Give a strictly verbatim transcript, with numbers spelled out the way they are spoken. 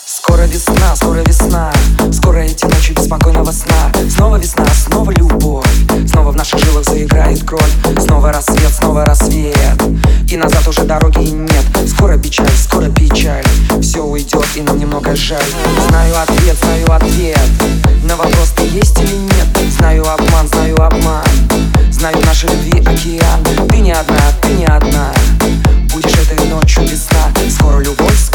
Скоро весна, скоро весна, скоро эти ночи беспокойного сна. Снова весна, снова любовь, снова в наших жилах заиграет кровь. Снова рассвет, снова рассвет, и назад уже дороги нет. Скоро печаль, скоро печаль, все уйдет и нам немного жаль. Знаю ответ, знаю ответ на вопрос, ты есть или нет. Знаю обман, знаю обман, знаю нашей любви океан. Ты не одна, ты не одна, будешь этой ночью весна. Скоро любовь,